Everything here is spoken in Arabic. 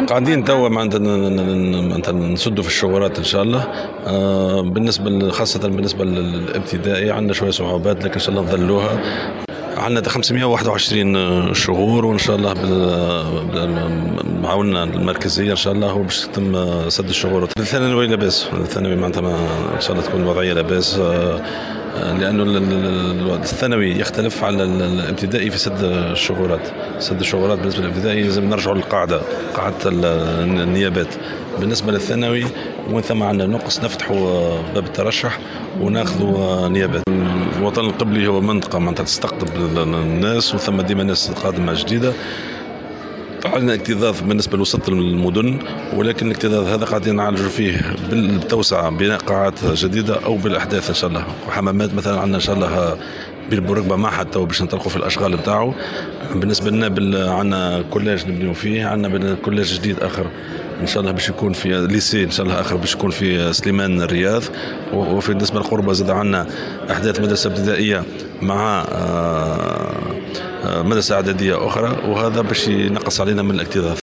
قاعدين توا معناتها نسدوا في الشغورات ان شاء الله. بالنسبه خاصه بالنسبه للابتدائي عندنا شويه صعوبات، لكن ان شاء الله نظلوها. عندنا 521 شهور، وان شاء الله معاوننا المركزيه ان شاء الله هو باش يتم سد الشغورات. الثانوي لاباس، الثانوي معناتها ان شاء الله تكون الوضعيه لاباس، لأنه الثانوي يختلف على الابتدائي في سد الشغورات. سد الشغورات بالنسبة للابتدائي لازم نرجعوا للقاعدة، قاعدة النيابات. بالنسبة للثانوي وين ثم عندنا نقص نفتحوا باب الترشح وناخذوا نيابات. الوطن القبلي هو منطقة معناتها تستقطب الناس، وثم ديما ناس قادمة جديدة. عندنا اكتظاظ بالنسبة لوسط المدن، ولكن الاكتظاظ هذا قاعدين نعالجوا فيه بالتوسعة، بناء قاعات جديدة أو بالأحداث إن شاء الله. وحمامات مثلا عندنا إن شاء الله بالبركبة معهد تو باش نطلقوا في الأشغال نتاعو. بالنسبة لنا عندنا كولاج نبنيو فيه، عندنا كولاج جديد آخر ان شاء الله باش يكون في ليسي ان شاء الله اخر باش يكون في سليمان الرياض. وفي بالنسبه للقربه زاد عندنا احداث مدرسه ابتدائيه مع مدرسه اعداديه اخرى، وهذا باش ينقص علينا من الاكتظاظ.